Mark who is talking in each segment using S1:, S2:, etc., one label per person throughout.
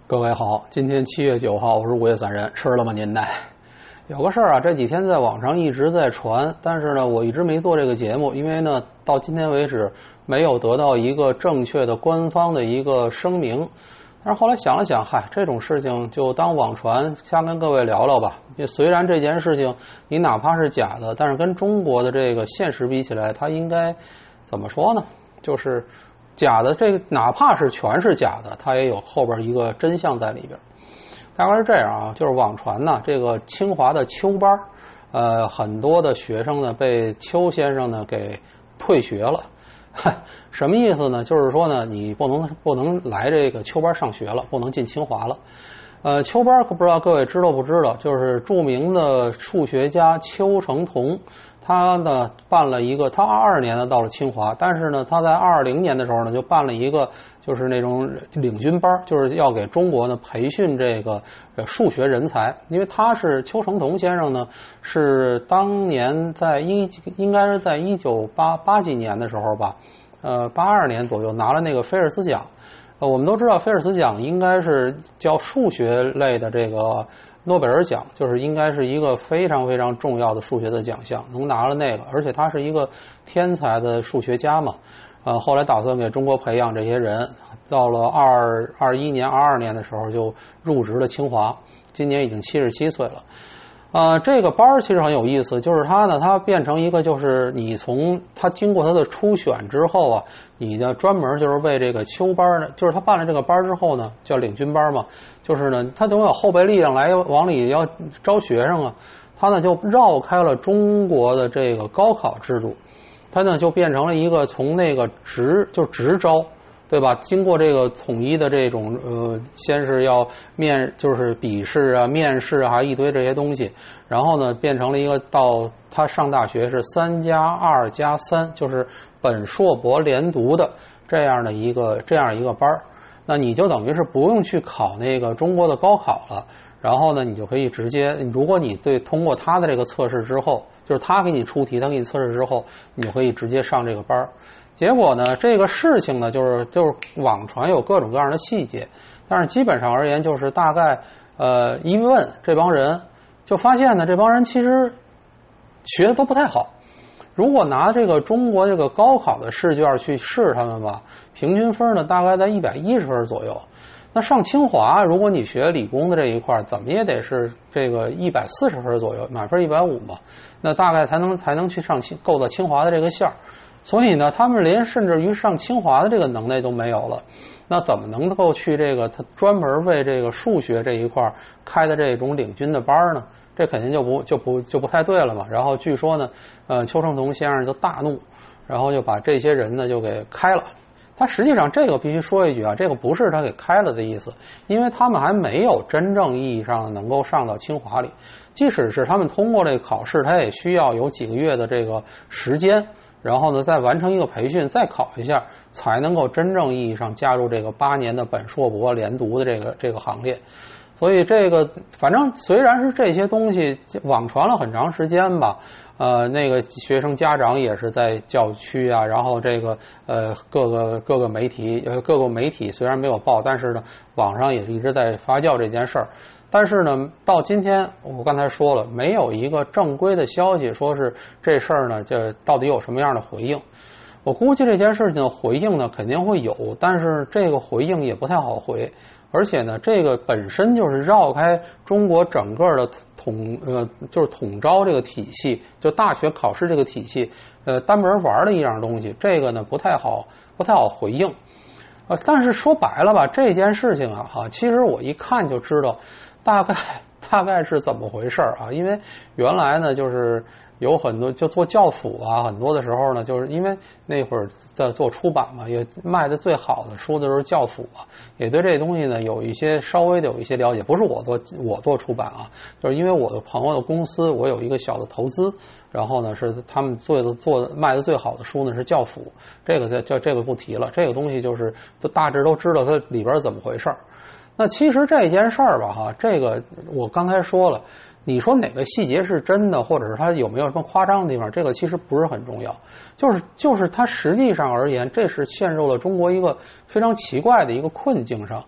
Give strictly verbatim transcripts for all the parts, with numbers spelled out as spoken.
S1: 各位好，今天七月九号，我是午夜散人，吃了吗您呢？有个事儿啊，这几天在网上一直在传，但是呢，我一直没做这个节目，因为呢，到今天为止没有得到一个正确的官方的一个声明。但是后来想了想，嗨，这种事情就当网传，瞎跟各位聊聊吧。虽然这件事情你哪怕是假的，但是跟中国的这个现实比起来，它应该怎么说呢？就是假的，这个哪怕是全是假的，它也有后边一个真相在里边。大概是这样啊，就是网传呢，这个清华的邱班，呃，很多的学生呢被邱先生呢给退学了。什么意思呢？就是说呢，你不能不能来这个邱班上学了，不能进清华了。呃，邱班可不知道各位知道不知道，就是著名的数学家邱成桐。他呢办了一个，他二二年呢到了清华，但是呢他在二二零年的时候呢就办了一个，就是那种领军班，就是要给中国呢培训这个数学人才。因为他是邱成桐先生呢，是当年在一应该是在一九八八几年的时候吧，呃八二年左右拿了那个菲尔兹奖。呃，我们都知道菲尔兹奖应该是叫数学类的这个诺贝尔奖，就是应该是一个非常非常重要的数学的奖项，能拿了那个，而且他是一个天才的数学家嘛。呃，后来打算给中国培养这些人，到了二二一年、二二年的时候就入职了清华，今年已经七十七岁了。呃，这个班其实很有意思，就是他呢，他变成一个，就是你从他经过他的初选之后啊，你的专门就是为这个邱班呢，就是他办了这个班之后呢，叫领军班嘛，就是呢，他总有后备力量来往里要招学生啊，他呢就绕开了中国的这个高考制度，他呢就变成了一个从那个直就直招。对吧？经过这个统一的这种呃，先是要面就是笔试啊、面试啊，一堆这些东西，然后呢变成了一个到他上大学是三加二加三，就是本硕博连读的这样的一个这样一个班儿。那你就等于是不用去考那个中国的高考了，然后呢你就可以直接，如果你对通过他的这个测试之后，就是他给你出题，他给你测试之后，你就可以直接上这个班儿。结果呢，这个事情呢，就是就是网传有各种各样的细节，但是基本上而言，就是大概呃一问这帮人，就发现呢，这帮人其实学的都不太好。如果拿这个中国这个高考的试卷去试他们吧，平均分呢大概在一百一十分左右。那上清华，如果你学理工的这一块，怎么也得是这个一百四十分左右，满分一百五嘛，那大概才能才能去上清够到清华的这个线儿。所以呢，他们连甚至于上清华的这个能耐都没有了，那怎么能够去这个他专门为这个数学这一块开的这种领军的班呢？这肯定就不就不就不太对了嘛。然后据说呢，呃，邱成桐先生就大怒，然后就把这些人呢就给开了。他实际上这个必须说一句啊，这个不是他给开了的意思，因为他们还没有真正意义上能够上到清华里。即使是他们通过这个考试，他也需要有几个月的这个时间。然后呢，再完成一个培训，再考一下，才能够真正意义上加入这个八年的本硕博连读的这个这个行列。所以这个反正虽然是这些东西网传了很长时间吧，呃，那个学生家长也是在教区啊，然后这个呃各个各个媒体呃各个媒体虽然没有报，但是呢，网上也一直在发酵这件事儿。但是呢，到今天我刚才说了，没有一个正规的消息说是这事儿呢，这到底有什么样的回应？我估计这件事情的回应呢肯定会有，但是这个回应也不太好回，而且呢，这个本身就是绕开中国整个的统呃就是统招这个体系，就大学考试这个体系，呃单门玩的一样东西，这个呢不太好不太好回应。呃，但是说白了吧，这件事情啊，哈，其实我一看就知道。大概大概是怎么回事啊？因为原来呢，就是有很多就做教辅啊，很多的时候呢，就是因为那会儿在做出版嘛，也卖的最好的书的时候教辅啊，也对这东西呢有一些稍微的有一些了解。不是我做我做出版啊，就是因为我的朋友的公司，我有一个小的投资，然后呢是他们做的做的卖的最好的书呢是教辅，这个叫这个不提了，这个东西就是都大致都知道它里边怎么回事儿。那其实这件事儿吧，哈，这个我刚才说了，你说哪个细节是真的，或者是它有没有什么夸张的地方，这个其实不是很重要。就是就是它实际上而言，这是陷入了中国一个非常奇怪的一个困境上。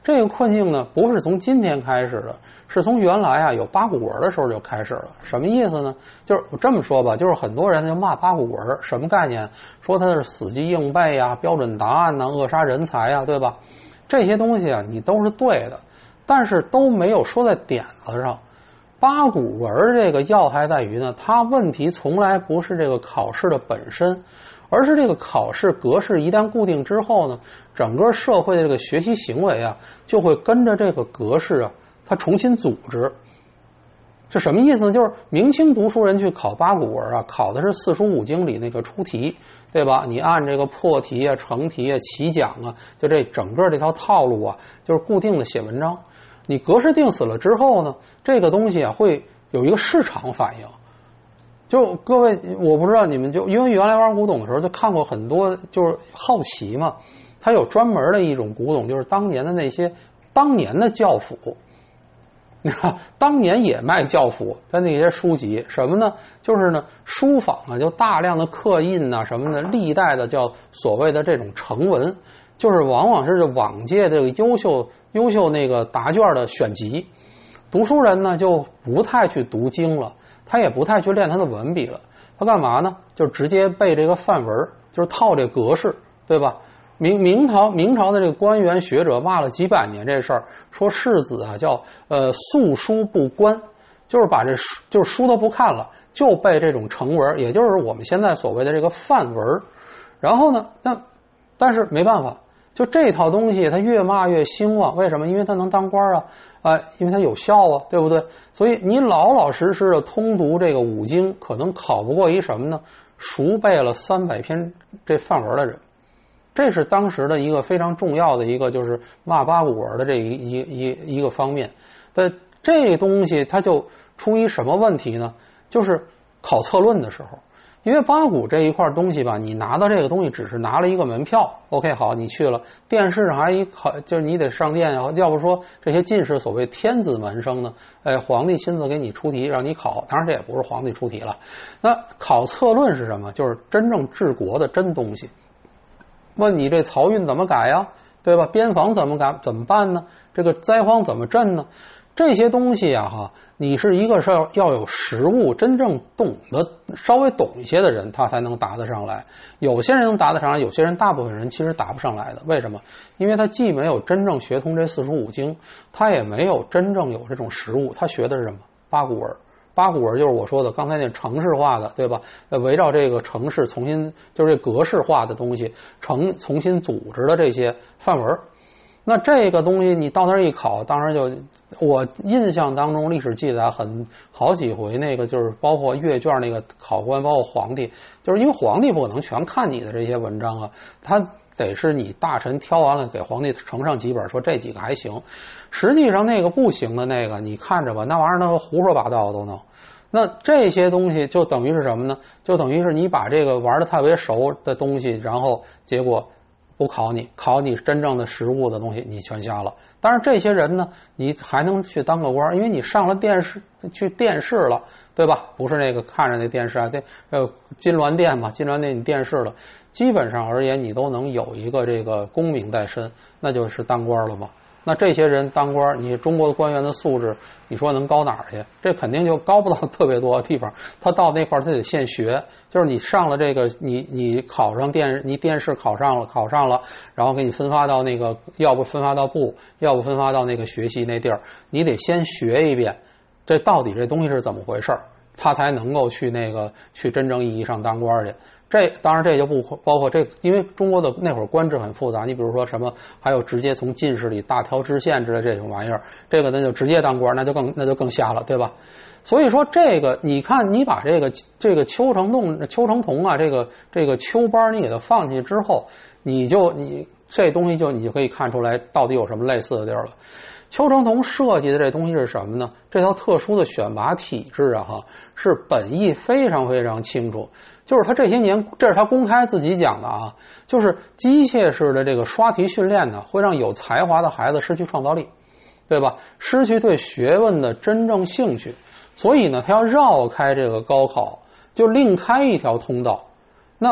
S1: 这个困境呢，不是从今天开始的，是从原来啊有八股文的时候就开始了。什么意思呢？就是我这么说吧，就是很多人就骂八股文，什么概念？说它是死记硬背啊、标准答案呐、扼杀人才啊，对吧？这些东西啊，你都是对的，但是都没有说在点子上。八股文这个要害在于呢，它问题从来不是这个考试的本身，而是这个考试格式一旦固定之后呢，整个社会的这个学习行为啊，就会跟着这个格式啊，它重新组织。这什么意思呢？就是明清读书人去考八股文啊，考的是四书五经里那个出题，对吧？你按这个破题啊、成题啊、起讲啊，就这整个这套套路啊，就是固定的写文章。你格式定死了之后呢，这个东西啊会有一个市场反应。就各位，我不知道你们就因为原来玩古董的时候就看过很多，就是好奇嘛，它有专门的一种古董，就是当年的那些当年的教辅，你知道，当年也卖教辅的那些书籍，什么呢？就是呢书坊啊，就大量的刻印呐、啊、什么的，历代的叫所谓的这种成文，就是往往是往届这个优秀优秀那个答卷的选集。读书人呢就不太去读经了。他也不太去练他的文笔了，他干嘛呢？就直接背这个范文，就是套这格式，对吧？明明朝明朝的这个官员学者骂了几百年这事儿，说世子啊叫呃素书不观，就是把这书就是书都不看了，就背这种成文，也就是我们现在所谓的这个范文。然后呢，那但是没办法，就这套东西它越骂越兴旺，为什么？因为它能当官啊。啊，因为它有效啊，对不对？所以你老老实实的通读这个五经，可能考不过一什么呢？熟背了三百篇这范文的人，这是当时的一个非常重要的一个，就是骂八股文的这一一一一个方面。但这东西它就出于什么问题呢？就是考策论的时候。因为八股这一块东西吧，你拿到这个东西只是拿了一个门票 ，OK， 好，你去了。电视上还一考，就是你得上殿啊，要不说这些进士所谓天子门生呢，哎，皇帝亲自给你出题让你考，当然这也不是皇帝出题了。那考策论是什么？就是真正治国的真东西。问你这漕运怎么改呀？对吧？边防怎么改？怎么办呢？这个灾荒怎么赈呢？这些东西啊，哈，你是一个是要要有实务，真正懂得稍微懂一些的人，他才能答得上来。有些人能答得上来，有些人大部分人其实答不上来的。为什么？因为他既没有真正学通这四书五经，他也没有真正有这种实务。他学的是什么？八股文。八股文就是我说的刚才那城市化的，对吧？围绕这个城市重新就是这格式化的东西，重重新组织的这些范文。那这个东西你到那儿一考，当然就我印象当中历史记载很好几回，那个就是包括阅卷那个考官，包括皇帝，就是因为皇帝不可能全看你的这些文章啊，他得是你大臣挑完了给皇帝呈上几本，说这几个还行。实际上那个不行的那个，你看着吧，那玩意儿能胡说八道都能。那这些东西就等于是什么呢？就等于是你把这个玩的特别熟的东西，然后结果不考你，考你真正的实物的东西，你全瞎了。当然这些人呢，你还能去当个官，因为你上了电视，去电视了，对吧？不是那个看着那电视啊，对，呃，金銮殿嘛，金銮殿你电视了，基本上而言你都能有一个这个功名在身，那就是当官了嘛。那这些人当官，你中国的官员的素质，你说能高哪儿去？这肯定就高不到特别多的地方。他到那块儿他得现学，就是你上了这个，你你考上电，你电视考上了，考上了，然后给你分发到那个，要不分发到部，要不分发到那个学习那地儿，你得先学一遍，这到底这东西是怎么回事，他才能够去那个去真正意义上当官去。这当然这就不包括这，因为中国的那会儿官制很复杂，你比如说什么还有直接从进士里大挑知县之类这种玩意儿，这个那就直接当官，那就更那就更瞎了，对吧？所以说这个你看你把这个这个邱成栋邱成桐啊这个这个邱班你给它放进去之后，你就你这东西就你就可以看出来到底有什么类似的地儿了。邱成桐设计的这东西是什么呢？这套特殊的选拔体制啊，哈，是本意非常非常清楚。就是他这些年，这是他公开自己讲的啊，就是机械式的这个刷题训练呢，会让有才华的孩子失去创造力，对吧？失去对学问的真正兴趣。所以呢，他要绕开这个高考，就另开一条通道。那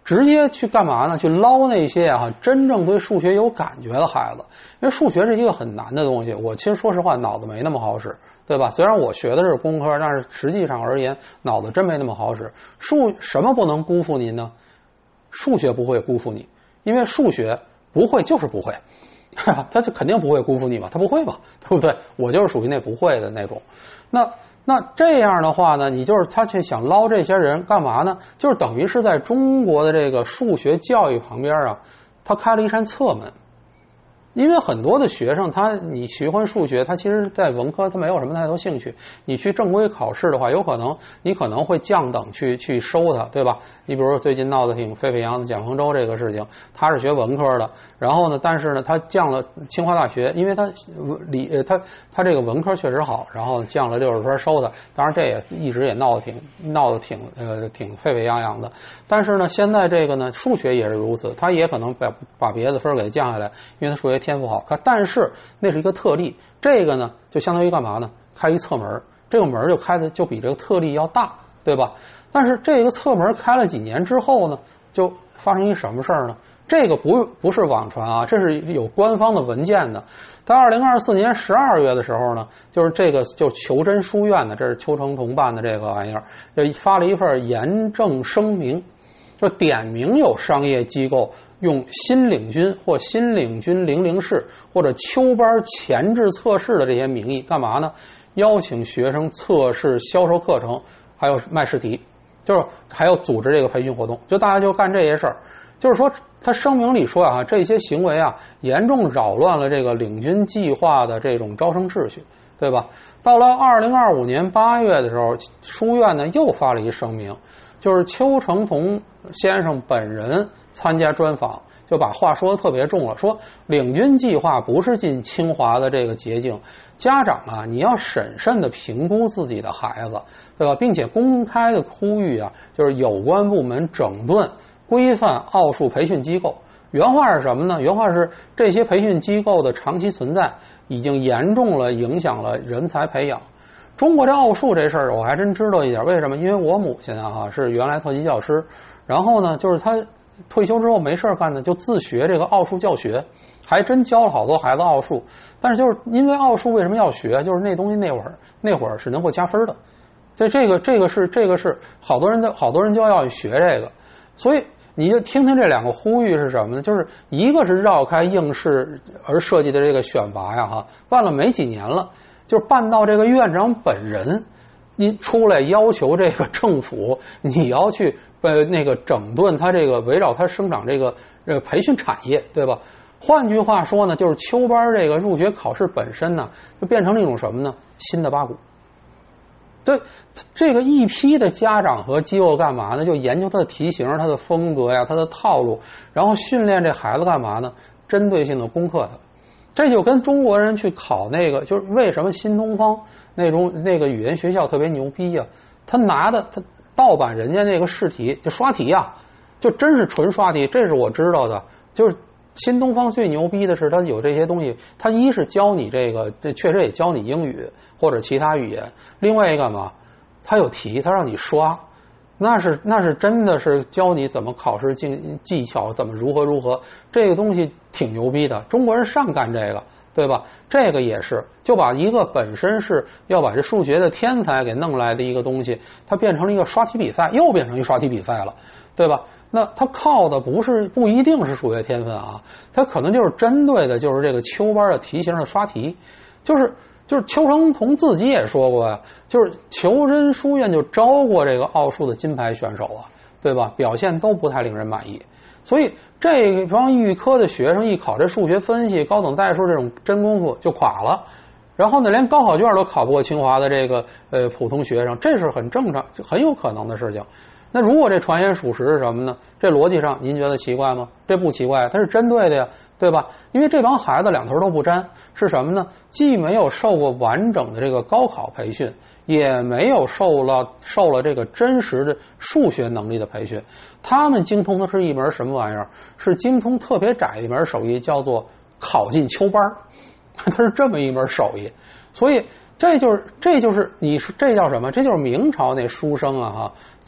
S1: 直接去干嘛呢？去捞那些啊真正对数学有感觉的孩子，因为数学是一个很难的东西。我其实说实话，脑子没那么好使，对吧？虽然我学的是工科，但是实际上而言，脑子真没那么好使。数什么不能辜负您呢？数学不会辜负你，因为数学不会就是不会，他就肯定不会辜负你嘛，他不会嘛，对不对？我就是属于那不会的那种。那那这样的话呢，你就是他去想捞这些人干嘛呢？就是等于是在中国的这个数学教育旁边啊，他开了一扇侧门。因为很多的学生他你喜欢数学，他其实在文科他没有什么太多兴趣，你去正规考试的话，有可能你可能会降等去去收他，对吧？你比如说最近闹得挺沸沸扬扬的蒋方舟这个事情，他是学文科的，然后呢，但是呢他降了清华大学，因为他理呃他他这个文科确实好，然后降了六十分收他，当然这也一直也闹得挺闹得挺呃挺沸沸扬扬的。但是呢，现在这个呢数学也是如此，他也可能把把别的分给降下来，因为他数学天赋好，但是那是一个特例，这个呢就相当于干嘛呢？开一侧门，这个门就开的就比这个特例要大，对吧？但是这个侧门开了几年之后呢，就发生一什么事儿呢？这个不不是网传啊，这是有官方的文件的。在二零二四年十二月的时候呢，就是这个就求真书院的，这是邱成桐办的这个玩意儿，就发了一份严正声明，就点名有商业机构用新领军或新领军零零式或者秋班前置测试的这些名义干嘛呢？邀请学生测试、销售课程，还有卖试题，就是还要组织这个培训活动，就大家就干这些事儿。就是说他声明里说啊，这些行为啊严重扰乱了这个领军计划的这种招生秩序，对吧？到了二零二五年八月的时候，书院呢又发了一声明，就是邱成桐先生本人参加专访，就把话说的特别重了，说领军计划不是进清华的这个捷径，家长啊你要审慎的评估自己的孩子，对吧？并且公开的呼吁啊，就是有关部门整顿规范奥数培训机构。原话是什么呢？原话是这些培训机构的长期存在已经严重了影响了人才培养。中国这奥数这事儿我还真知道一点，为什么？因为我母亲啊是原来特级教师，然后呢就是她退休之后没事干呢，就自学这个奥数教学，还真教了好多孩子奥数。但是就是因为奥数为什么要学？就是那东西那会儿那会儿是能够加分的，所以这个这个是这个是好多人的好多人就要学这个，所以你就听听这两个呼吁是什么呢？就是一个是绕开应试而设计的这个选拔呀，哈，办了没几年了，就是办到这个院长本人，你出来要求这个政府，你要去呃那个整顿他这个围绕他生长这个呃培训产业，对吧？换句话说呢，就是秋班这个入学考试本身呢，就变成了一种什么呢？新的八股。对，这个一批的家长和机构干嘛呢？就研究他的题型、他的风格呀、他的套路，然后训练这孩子干嘛呢？针对性的攻克他。这就跟中国人去考那个，就是为什么新东方那种那个语言学校特别牛逼呀、啊？他拿的他盗版人家那个试题，就刷题呀、啊，就真是纯刷题，这是我知道的。就是新东方最牛逼的是，他有这些东西，他一是教你这个，这确实也教你英语或者其他语言。另外一个干嘛？他有题，他让你刷，那是那是真的是教你怎么考试技技巧，怎么如何如何。这个东西挺牛逼的，中国人上干这个，对吧？这个也是，就把一个本身是要把这数学的天才给弄来的一个东西，它变成了一个刷题比赛，又变成一刷题比赛了，对吧？那它靠的不是不一定是数学天分啊，它可能就是针对的就是这个秋班的题型的刷题，就是就是邱成桐自己也说过呀，就是求真书院就招过这个奥数的金牌选手啊，对吧？表现都不太令人满意，所以这帮预科的学生一考这数学分析、高等代数这种真功夫就垮了。然后呢，连高考卷都考不过清华的这个呃普通学生，这是很正常、很有可能的事情。那如果这传言属实是什么呢？这逻辑上您觉得奇怪吗？这不奇怪，它是针对的呀，对吧？因为这帮孩子两头都不沾，是什么呢？既没有受过完整的这个高考培训，也没有受了受了这个真实的数学能力的培训。他们精通的是一门什么玩意儿？是精通特别窄的一门手艺，叫做考进秋班，它是这么一门手艺。所以这就是这就是你说这叫什么？这就是明朝那书生啊哈。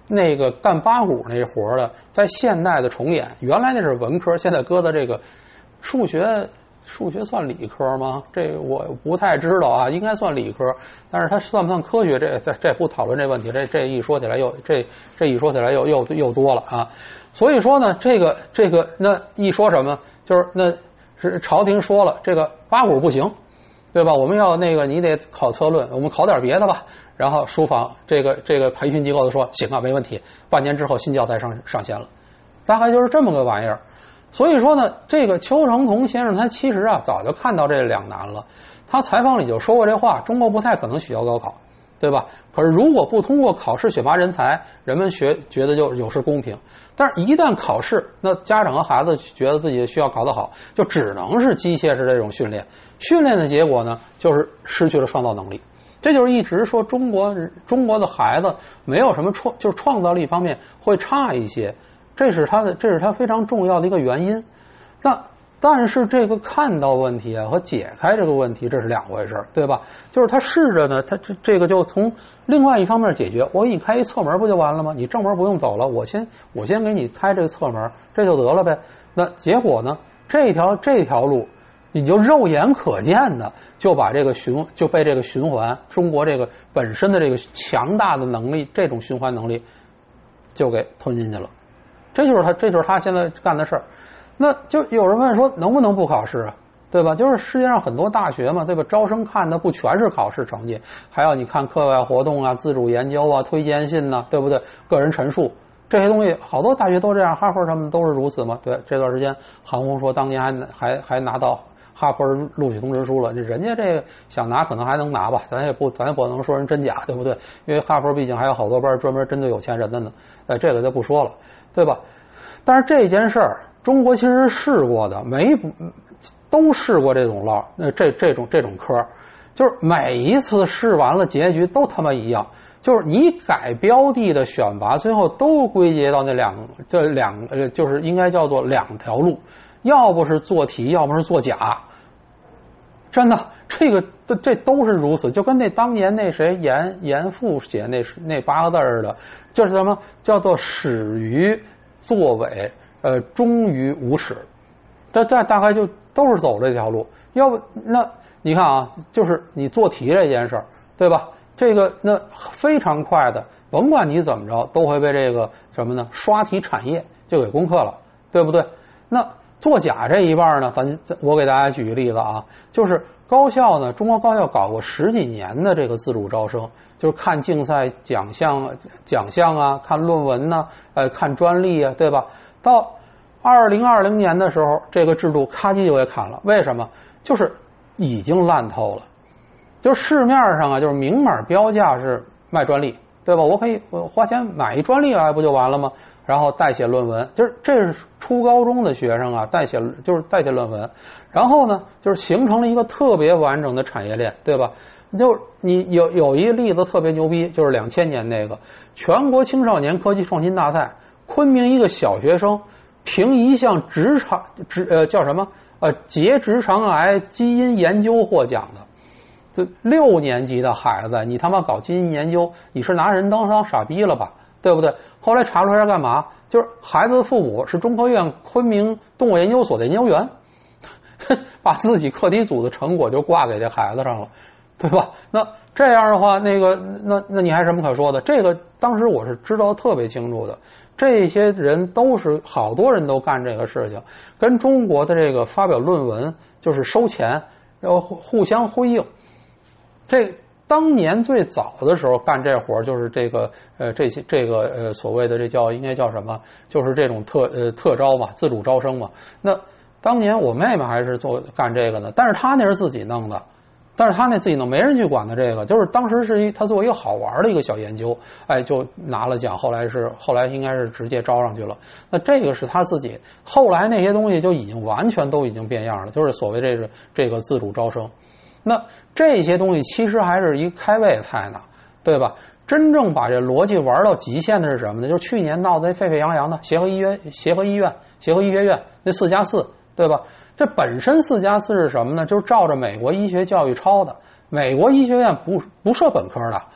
S1: 那个干八股那活的，在现代的重演，原来那是文科，现在搁到这个数学。数学算理科吗？这我不太知道啊，应该算理科，但是它算不算科学？这这这不讨论这问题。这这一说起来又这这一说起来又又又多了啊。所以说呢，这个这个那一说什么，就是那是朝廷说了，这个八股不行，对吧？我们要那个你得考策论，我们考点别的吧。然后书房这个这个培训机构就说行啊，没问题。半年之后新教材上上线了，大概就是这么个玩意儿。所以说呢，这个邱成桐先生他其实啊早就看到这两难了。他采访里就说过这话：中国不太可能取消高考，对吧？可是如果不通过考试选拔人才，人们学觉得就有失公平。但是，一旦考试，那家长和孩子觉得自己需要考得好，就只能是机械式这种训练。训练的结果呢，就是失去了创造能力。这就是一直说中国中国的孩子没有什么创，就是创造力方面会差一些。这是他的，这是他非常重要的一个原因。那但是这个看到问题啊和解开这个问题，这是两回事，对吧？就是他试着呢，他这这个就从另外一方面解决。我给你开一侧门不就完了吗？你正门不用走了，我先我先给你开这个侧门，这就得了呗。那结果呢？这条这条路，你就肉眼可见的就把这个循就被这个循环，中国这个本身的这个强大的能力，这种循环能力就给吞进去了。这就是他，这就是他现在干的事儿。那就有人问说，能不能不考试啊？对吧？就是世界上很多大学嘛，对吧？招生看的不全是考试成绩，还要你看课外活动啊、自主研究啊、推荐信呐、啊，对不对？个人陈述这些东西，好多大学都这样，哈佛他们都是如此嘛。对，这段时间韩红说，当年还还还拿到哈佛录取通知书了，这人家这个想拿可能还能拿吧，咱也不咱也不能说人真假，对不对？因为哈佛毕竟还有好多班专门针对有钱人的呢，呃，这个就不说了。对吧？但是这件事儿，中国其实试过的，没都试过这种捞，那这这种这种科，就是每一次试完了，结局都他妈一样，就是你改标的的选拔，最后都归结到那两这两呃，就是应该叫做两条路，要不是做题，要不是做假。真的，这个这这都是如此，就跟那当年那谁严严复写那那八个字似的，就是什么叫做始于作伪，呃，终于无始。这这大概就都是走这条路。要不那你看啊，就是你做题这件事儿，对吧？这个那非常快的，甭管你怎么着，都会被这个什么呢？刷题产业就给攻克了，对不对？那作假这一半呢，咱我给大家举个例子啊，就是高校呢，中国高校搞过十几年的这个自主招生，就是看竞赛奖项奖项啊，看论文呢、啊，呃，看专利啊，对吧？到二零二零年的时候，这个制度咔叽就给砍了，为什么？就是已经烂透了，就是市面上啊，就是明码标价是卖专利，对吧？我可以我花钱买一专利来不就完了吗？然后代写论文，就是这是初高中的学生啊，代写就是代写论文，然后呢，就是形成了一个特别完整的产业链，对吧？就你有有一个例子特别牛逼，就是两千年那个全国青少年科技创新大赛，昆明一个小学生凭一项直肠直呃叫什么呃结直肠癌基因研究获奖的。这六年级的孩子，你他妈搞基因研究，你是拿人当当傻逼了吧？对不对？后来查出来干嘛？就是孩子的父母是中科院昆明动物研究所的研究员，把自己课题组的成果就挂给这孩子上了，对吧？那这样的话，那个那那你还什么可说的？这个当时我是知道特别清楚的，这些人都是好多人都干这个事情，跟中国的这个发表论文就是收钱，要互相辉映。这当年最早的时候干这活就是这个呃这些这个呃所谓的这叫应该叫什么？就是这种特呃特招嘛，自主招生嘛。那当年我妹妹还是做干这个的，但是她那是自己弄的，但是她那自己弄，没人去管她这个。就是当时是一她做一个好玩的一个小研究，哎，就拿了奖。后来是后来应该是直接招上去了。那这个是她自己，后来那些东西就已经完全都已经变样了，就是所谓这个这个自主招生。那这些东西其实还是一个开胃菜呢，对吧？真正把这逻辑玩到极限的是什么呢？就是去年闹得沸沸扬扬的协和医院、协和医院、协和医学院那四加四，对吧？这本身四加四是什么呢？就是照着美国医学教育抄的。美国医学院不不设本科的，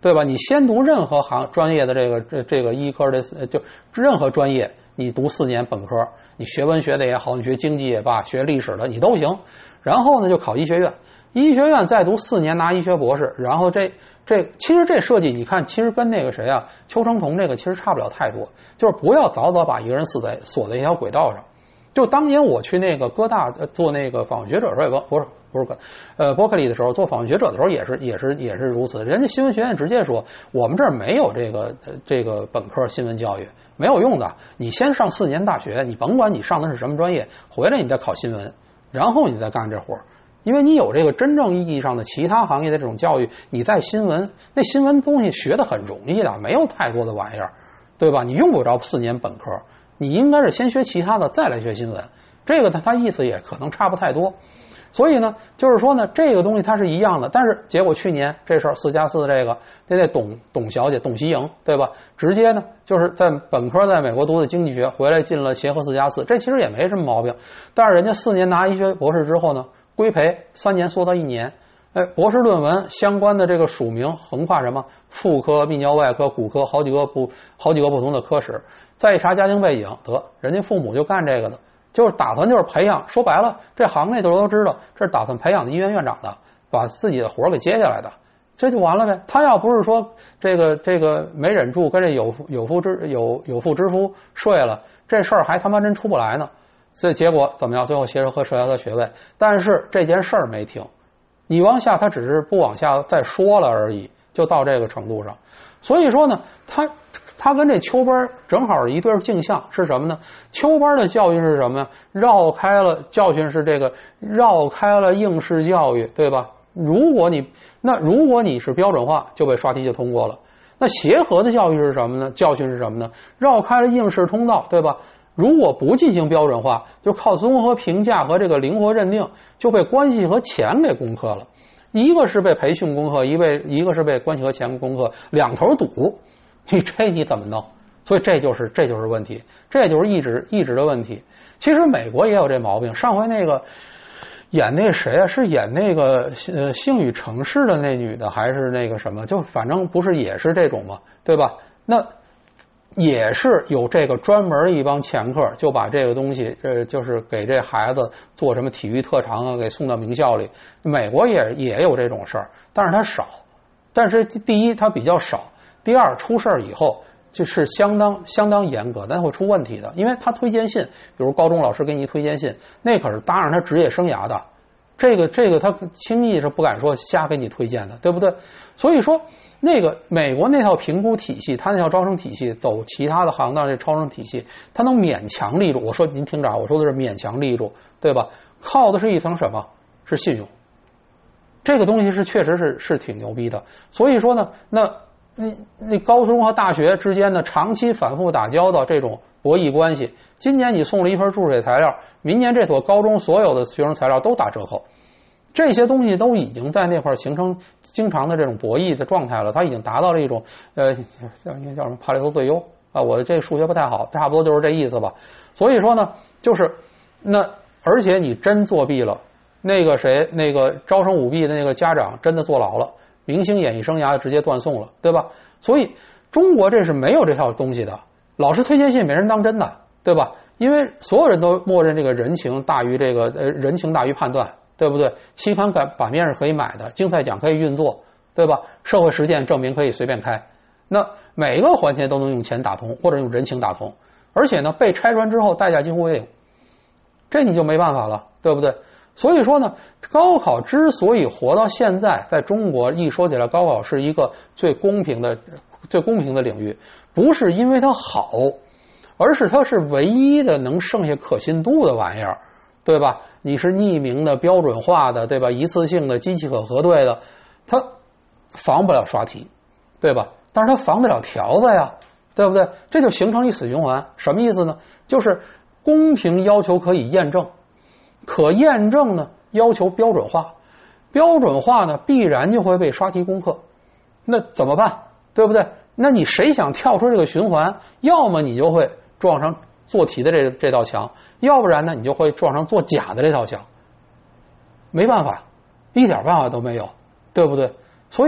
S1: 对吧？你先读任何行专业的这个这这个医科的就任何专业，你读四年本科，你学文学的也好，你学经济也罢，学历史的你都行。然后呢，就考医学院，医学院再读四年拿医学博士，然后这这其实这设计你看，其实跟那个谁啊，邱成桐这个其实差不了太多，就是不要早早把一个人锁在锁在一条轨道上。就当年我去那个哥大做那个访问学者的时候，不是不是呃伯克利的时候做访问学者的时候，也是也是也是如此。人家新闻学院直接说，我们这儿没有这个这个本科新闻教育，没有用的。你先上四年大学，你甭管你上的是什么专业，回来你再考新闻，然后你再干这活儿。因为你有这个真正意义上的其他行业的这种教育，你在新闻那新闻东西学的很容易的，没有太多的玩意儿，对吧？你用不着四年本科。你应该是先学其他的，再来学新闻。这个他意思也可能差不太多。所以呢，就是说呢，这个东西它是一样的。但是结果去年这事儿四加四这个，这那董董小姐董希莹，对吧？直接呢就是在本科在美国读的经济学，回来进了协和四加四，这其实也没什么毛病。但是人家四年拿医学博士之后呢，规培三年缩到一年。哎，博士论文相关的这个署名横跨什么妇科、泌尿外科、骨科，好几个不好几个不同的科室。再一查家庭背景，得人家父母就干这个的，就是打算就是培养。说白了，这行内头都知道，这是打算培养的医院院长的，把自己的活给接下来的，这就完了呗。他要不是说这个这个没忍住跟这有有妇之有有妇之夫睡了，这事儿还他妈真出不来呢。所以结果怎么样？最后协和撤销他学位，但是这件事儿没停。你往下，他只是不往下再说了而已，就到这个程度上。所以说呢，他他跟这秋班正好一对镜像，是什么呢？秋班的教育是什么呀？绕开了教训是这个绕开了应试教育，对吧？如果你那如果你是标准化，就被刷题就通过了。那协和的教育是什么呢？教训是什么呢？绕开了应试通道，对吧？如果不进行标准化，就靠综合评价和这个灵活认定，就被关系和钱给攻克了。一个是被培训攻克，一被一个是被关系和钱攻克，两头堵，你这你怎么弄？所以这就是这就是问题，这就是意志意志的问题。其实美国也有这毛病，上回那个演那谁啊，是演那个呃《星语城市》的那女的，还是那个什么？就反正不是也是这种嘛，对吧？那也是有这个专门一帮掮客，就把这个东西，呃，就是给这孩子做什么体育特长啊，给送到名校里。美国也也有这种事儿，但是它少。但是第一，它比较少；第二，出事儿以后就是相当相当严格，但会出问题的。因为他推荐信，比如高中老师给你一推荐信，那可是搭上他职业生涯的。这个这个他轻易是不敢说瞎给你推荐的，对不对？所以说。那个美国那套评估体系，他那套招生体系走其他的行当，这招生体系他能勉强立住。我说您听着，我说的是勉强立住，对吧？靠的是一层什么？是信用。这个东西是确实是是挺牛逼的。所以说呢，那那那高中和大学之间的长期反复打交道这种博弈关系，今年你送了一份注水材料，明年这所高中所有的学生材料都打折扣。这些东西都已经在那块形成经常的这种博弈的状态了，它已经达到了一种呃叫叫什么帕雷托最优啊，我这数学不太好，差不多就是这意思吧。所以说呢，就是那而且你真作弊了，那个谁那个招生舞弊的那个家长真的坐牢了，明星演艺生涯直接断送了，对吧？所以中国这是没有这套东西的，老师推荐信没人当真的，对吧？因为所有人都默认这个人情大于这个呃人情大于判断。对不对？期刊版版面是可以买的，竞赛奖可以运作，对吧？社会实践证明可以随便开，那每个环节都能用钱打通，或者用人情打通，而且呢，被拆穿之后代价几乎为零，这你就没办法了，对不对？所以说呢，高考之所以活到现在，在中国一说起来，高考是一个最公平的、最公平的领域，不是因为它好，而是它是唯一的能剩下可信度的玩意儿。对吧？你是匿名的、标准化的，对吧？一次性的、机器可核对的，它防不了刷题，对吧？但是它防得了条子呀，对不对？这就形成一死循环。什么意思呢？就是公平要求可以验证，可验证呢要求标准化，标准化呢必然就会被刷题攻克。那怎么办？对不对？那你谁想跳出这个循环，要么你就会撞上做题的这这道墙，要不然呢你就会撞上做假的这道墙。没办法，一点办法都没有，对不对？所以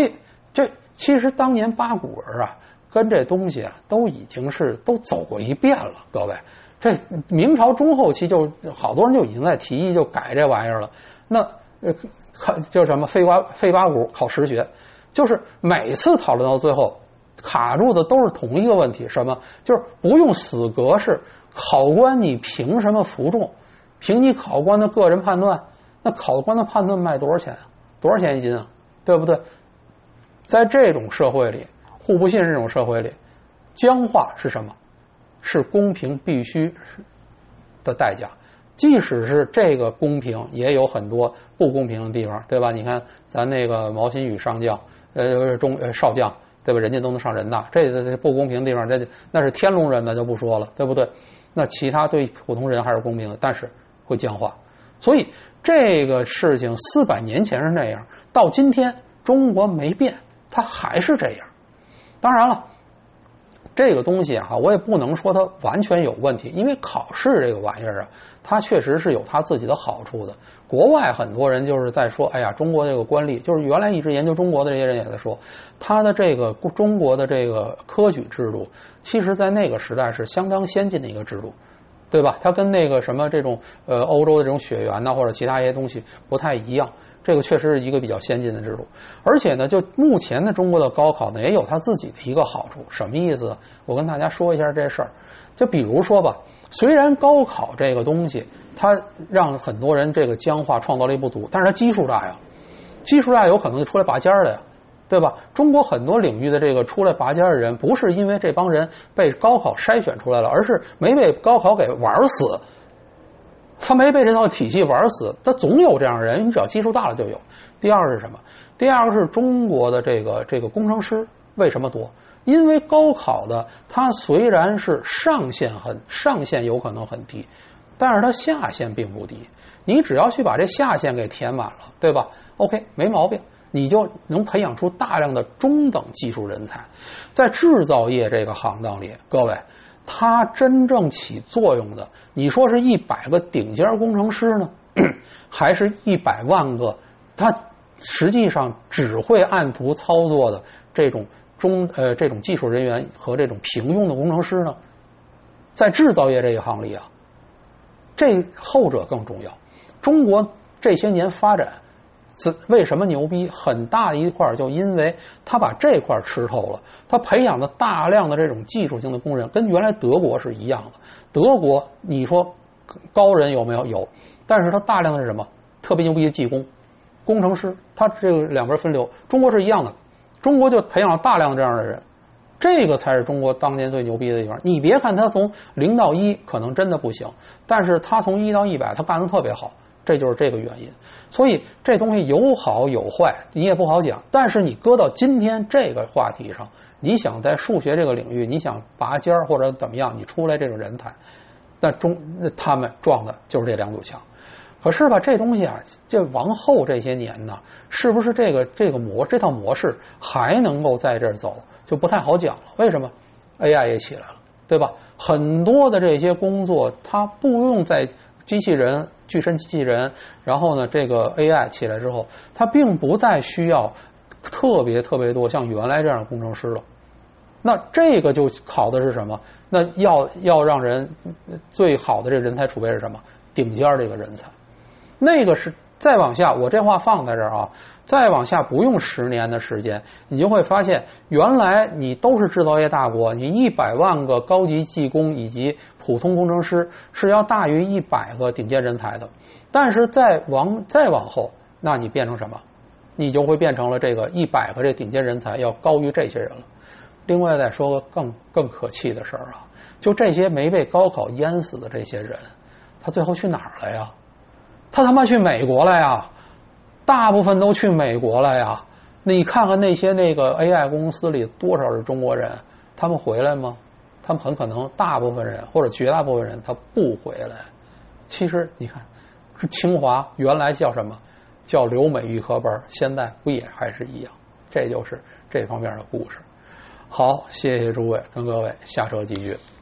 S1: 这其实当年八股文啊，跟这东西啊都已经是都走过一遍了，各位。这明朝中后期就好多人就已经在提议就改这玩意儿了。那呃，考叫什么废八废八股考实学，就是每次讨论到最后卡住的都是同一个问题，什么？就是不用死格式，考官你凭什么服众？凭你考官的个人判断，那考官的判断卖多少钱啊？多少钱一斤啊？对不对？在这种社会里，互不信任这种社会里，僵化是什么？是公平必须的代价。即使是这个公平，也有很多不公平的地方，对吧？你看咱那个毛新宇上将，呃中呃少将，对吧？人家都能上人大，这这不公平的地方，这那是天龙人的就不说了，对不对？那其他对普通人还是公平的，但是会僵化。所以这个事情四百年前是那样，到今天中国没变，它还是这样。当然了，这个东西啊，我也不能说它完全有问题，因为考试这个玩意儿啊，它确实是有它自己的好处的。国外很多人就是在说，哎呀，中国这个官吏，就是原来一直研究中国的这些人也在说，他的这个中国的这个科举制度，其实在那个时代是相当先进的一个制度，对吧？它跟那个什么这种呃欧洲的这种血缘呐，或者其他一些东西不太一样。这个确实是一个比较先进的制度，而且呢，就目前的中国的高考呢，也有它自己的一个好处。什么意思？我跟大家说一下这事儿。就比如说吧，虽然高考这个东西，它让很多人这个僵化、创造力不足，但是它基数大呀，基数大有可能就出来拔尖的呀，对吧？中国很多领域的这个出来拔尖的人，不是因为这帮人被高考筛选出来了，而是没被高考给玩死。他没被这套体系玩死，他总有这样的人，你只要基数大了就有。第二是什么？第二个是中国的这个这个工程师为什么多？因为高考的它虽然是上限很上限有可能很低，但是它下限并不低。你只要去把这下限给填满了，对吧 ？OK， 没毛病，你就能培养出大量的中等技术人才。在制造业这个行当里，各位。它真正起作用的，你说是一百个顶尖工程师呢，还是一百万个他实际上只会按图操作的这种中呃这种技术人员和这种平庸的工程师呢？在制造业这一行里啊，这后者更重要。中国这些年发展为什么牛逼？很大一块就因为他把这块吃透了，他培养的大量的这种技术性的工人，跟原来德国是一样的。德国你说高人有没有？有，但是他大量的是什么？特别牛逼的技工、工程师，他这个两边分流。中国是一样的，中国就培养了大量这样的人，这个才是中国当年最牛逼的地方。你别看他从零到一可能真的不行，但是他从一到一百他干得特别好。这就是这个原因，所以这东西有好有坏，你也不好讲。但是你搁到今天这个话题上，你想在数学这个领域，你想拔尖或者怎么样，你出来这种人才，那中他们撞的就是这两堵墙。可是吧，这东西啊，这往后这些年呢，是不是这个这个模这套模式还能够在这儿走，就不太好讲了。为什么 ？A I 也起来了，对吧？很多的这些工作，它不用在机器人。具身机器人，然后呢，这个 A I 起来之后，它并不再需要特别特别多像原来这样的工程师了。那这个就考的是什么？那要要让人最好的这个人才储备是什么？顶尖这个人才。那个是再往下，我这话放在这儿啊，再往下不用十年的时间，你就会发现，原来你都是制造业大国，你一百万个高级技工以及普通工程师是要大于一百个顶尖人才的。但是再往再往后，那你变成什么？你就会变成了这个一百个这顶尖人才要高于这些人了。另外再说个更更可气的事儿啊，就这些没被高考淹死的这些人，他最后去哪儿了呀？他他妈去美国了呀！大部分都去美国了呀！你看看那些那个 A I 公司里多少是中国人，他们回来吗？他们很可能大部分人或者绝大部分人他不回来。其实你看，是清华原来叫什么？叫留美预科班，现在不也还是一样？这就是这方面的故事。好，谢谢诸位，跟各位下车继续。